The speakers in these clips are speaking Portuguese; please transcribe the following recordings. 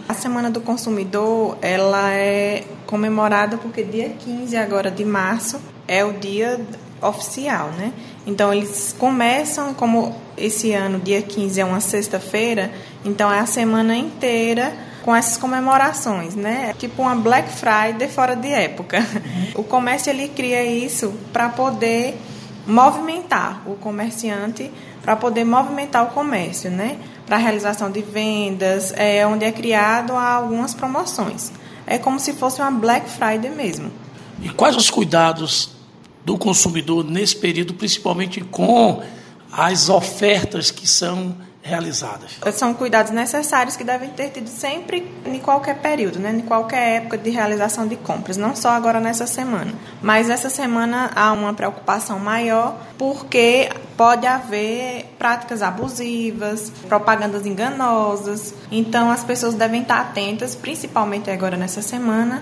A Semana do Consumidor, ela é comemorada porque dia 15 agora de março é o dia oficial, né? Então, eles começam, como esse ano, dia 15 é uma sexta-feira, então é a semana inteira com essas comemorações, né? Tipo uma Black Friday fora de época. O comércio, ele cria isso para poder movimentar o comerciante, para poder movimentar o comércio, né? Para a realização de vendas, onde é criado algumas promoções. É como se fosse uma Black Friday mesmo. E quais os cuidados do consumidor nesse período, principalmente com as ofertas que são realizadas? São cuidados necessários que devem ter tido sempre em qualquer período, né? Em qualquer época de realização de compras, não só agora nessa semana. Mas essa semana há uma preocupação maior porque pode haver práticas abusivas, propagandas enganosas. Então, as pessoas devem estar atentas, principalmente agora nessa semana,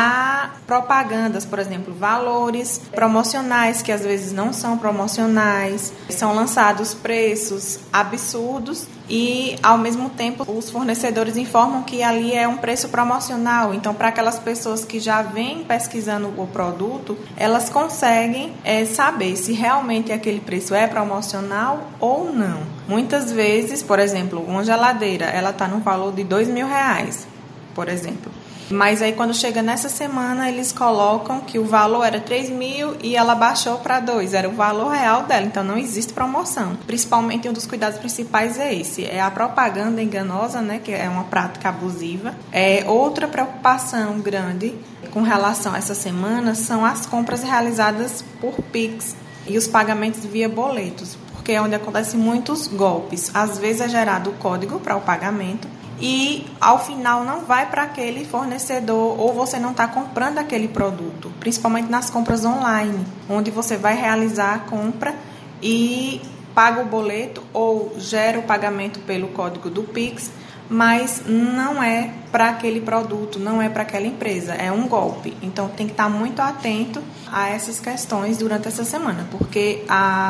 a propagandas, por exemplo, valores promocionais que às vezes não são promocionais, são lançados preços absurdos e, ao mesmo tempo, os fornecedores informam que ali é um preço promocional. Então, para aquelas pessoas que já vêm pesquisando o produto, elas conseguem saber se realmente aquele preço é promocional ou não. Muitas vezes, por exemplo, uma geladeira, ela está no valor de R$2.000, por exemplo. Mas aí, quando chega nessa semana, eles colocam que o valor era 3.000 e ela baixou para 2. Era o valor real dela, então não existe promoção. Principalmente, um dos cuidados principais é esse. É a propaganda enganosa, né, que é uma prática abusiva. Outra preocupação grande com relação a essa semana são as compras realizadas por Pix e os pagamentos via boletos, porque é onde acontecem muitos golpes. Às vezes é gerado o código para o pagamento, e ao final não vai para aquele fornecedor ou você não está comprando aquele produto, principalmente nas compras online, onde você vai realizar a compra e paga o boleto ou gera o pagamento pelo código do Pix, mas não é para aquele produto, não é para aquela empresa, é um golpe. Então tem que estar muito atento a essas questões durante essa semana, porque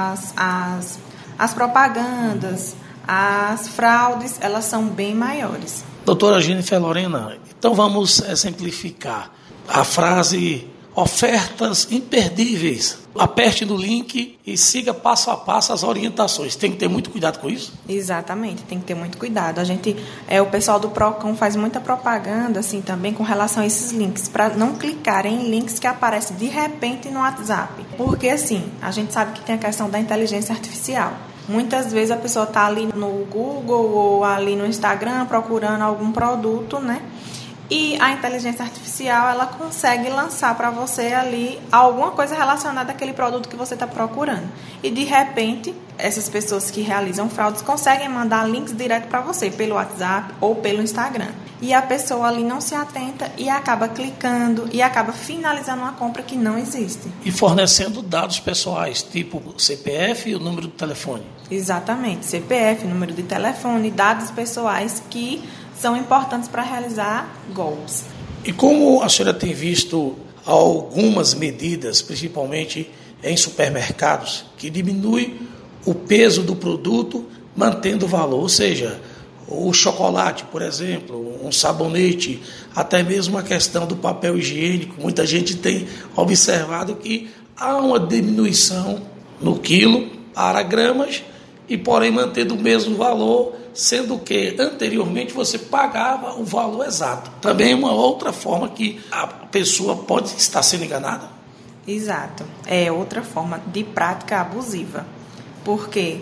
as propagandas, as fraudes, elas são bem maiores. Doutora Jennifer Lorena, então vamos exemplificar a frase ofertas imperdíveis. Aperte no link e siga passo a passo as orientações. Tem que ter muito cuidado com isso? Exatamente, tem que ter muito cuidado. O pessoal do Procon faz muita propaganda assim também com relação a esses links, para não clicarem em links que aparecem de repente no WhatsApp. Porque assim, a gente sabe que tem a questão da inteligência artificial. Muitas vezes a pessoa está ali no Google ou ali no Instagram procurando algum produto, né? E a inteligência artificial, ela consegue lançar para você ali alguma coisa relacionada àquele produto que você está procurando. E, de repente, essas pessoas que realizam fraudes conseguem mandar links direto para você, pelo WhatsApp ou pelo Instagram. E a pessoa ali não se atenta e acaba clicando e acaba finalizando uma compra que não existe. E fornecendo dados pessoais, tipo CPF e o número do telefone. Exatamente, CPF, número de telefone, dados pessoais que são importantes para realizar golpes. E como a senhora tem visto algumas medidas, principalmente em supermercados, que diminui o peso do produto, mantendo o valor, ou seja, o chocolate, por exemplo, um sabonete, até mesmo a questão do papel higiênico, muita gente tem observado que há uma diminuição no quilo para gramas, e porém mantendo o mesmo valor, sendo que anteriormente você pagava o valor exato. Também é uma outra forma que a pessoa pode estar sendo enganada? Exato. É outra forma de prática abusiva. Porque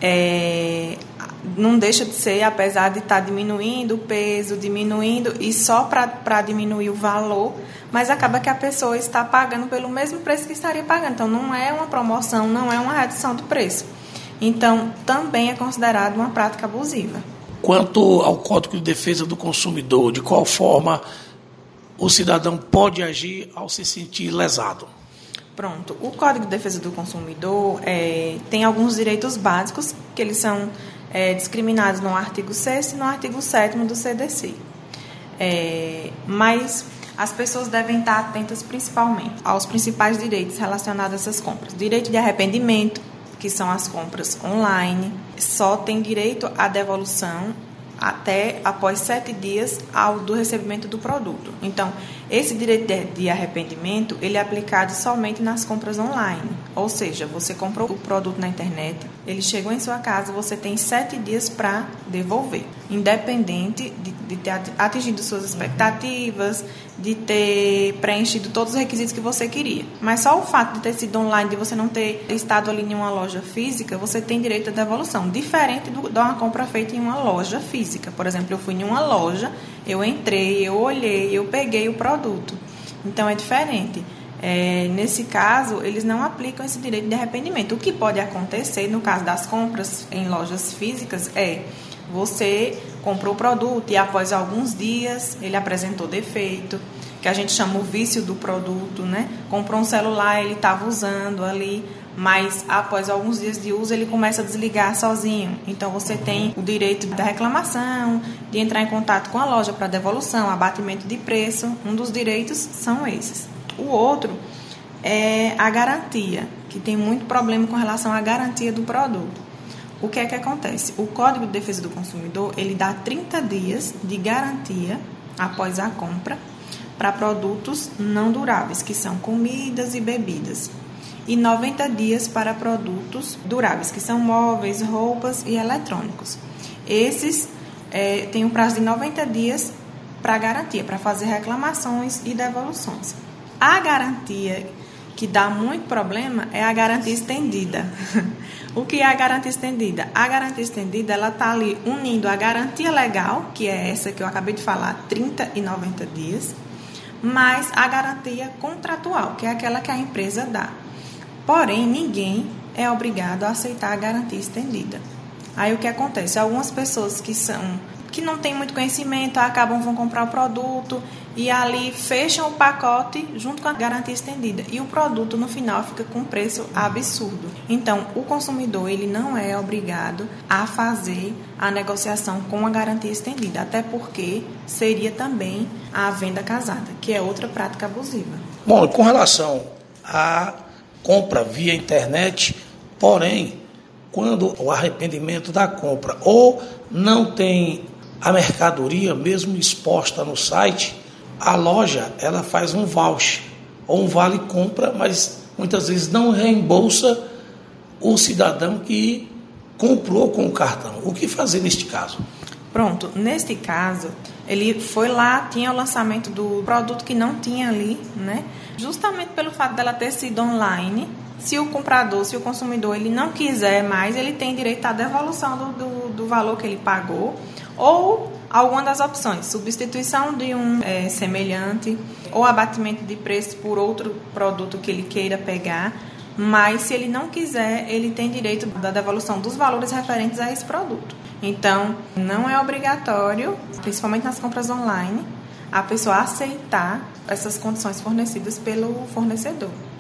não deixa de ser, apesar de estar diminuindo o peso, diminuindo, e só para diminuir o valor, mas acaba que a pessoa está pagando pelo mesmo preço que estaria pagando. Então, não é uma promoção, não é uma redução do preço. Então, também é considerado uma prática abusiva. Quanto ao Código de Defesa do Consumidor, de qual forma o cidadão pode agir ao se sentir lesado? Pronto. O Código de Defesa do Consumidor tem alguns direitos básicos que eles são discriminados no artigo 6º e no artigo 7º do CDC. Mas as pessoas devem estar atentas principalmente aos principais direitos relacionados a essas compras. Direito de arrependimento, que são as compras online, só tem direito à devolução até após 7 dias do recebimento do produto. Então, esse direito de arrependimento, ele é aplicado somente nas compras online. Ou seja, você comprou o produto na internet, ele chegou em sua casa, você tem 7 dias para devolver. Independente de ter atingido suas expectativas, de ter preenchido todos os requisitos que você queria. Mas só o fato de ter sido online, de você não ter estado ali em uma loja física, você tem direito à devolução. Diferente de uma compra feita em uma loja física. Por exemplo, eu fui em uma loja, eu entrei, eu olhei, eu peguei o produto. Então, é diferente. Nesse caso, eles não aplicam esse direito de arrependimento. O que pode acontecer no caso das compras em lojas físicas você comprou o produto e após alguns dias ele apresentou defeito, que a gente chama o vício do produto, né? Comprou um celular, ele estava usando ali, mas após alguns dias de uso ele começa a desligar sozinho. Então você tem o direito da reclamação, de entrar em contato com a loja para devolução, abatimento de preço. Um dos direitos são esses. O outro é a garantia, que tem muito problema com relação à garantia do produto. O que é que acontece? O Código de Defesa do Consumidor, ele dá 30 dias de garantia após a compra para produtos não duráveis, que são comidas e bebidas. E 90 dias para produtos duráveis, que são móveis, roupas e eletrônicos. Esses têm um prazo de 90 dias para garantia, para fazer reclamações e devoluções. A garantia que dá muito problema é a garantia estendida. O que é a garantia estendida? A garantia estendida, ela está ali unindo a garantia legal, que é essa que eu acabei de falar, 30 e 90 dias, mais a garantia contratual, que é aquela que a empresa dá. Porém, ninguém é obrigado a aceitar a garantia estendida. Aí o que acontece? Algumas pessoas que não têm muito conhecimento, vão comprar o produto e ali fecham o pacote junto com a garantia estendida. E o produto no final fica com um preço absurdo. Então, o consumidor ele não é obrigado a fazer a negociação com a garantia estendida, até porque seria também a venda casada, que é outra prática abusiva. Bom, com relação à compra via internet, porém, quando o arrependimento da compra ou não tem a mercadoria mesmo exposta no site, a loja ela faz um voucher ou um vale compra, mas muitas vezes não reembolsa o cidadão que comprou com o cartão. O que fazer neste caso? Pronto, neste caso, ele foi lá, tinha o lançamento do produto que não tinha ali, né? Justamente pelo fato dela ter sido online, se o comprador, se o consumidor, ele não quiser mais, ele tem direito à devolução do valor que ele pagou, ou alguma das opções, substituição de um semelhante, ou abatimento de preço por outro produto que ele queira pegar, mas se ele não quiser, ele tem direito da devolução dos valores referentes a esse produto. Então, não é obrigatório, principalmente nas compras online, a pessoa aceitar essas condições fornecidas pelo fornecedor.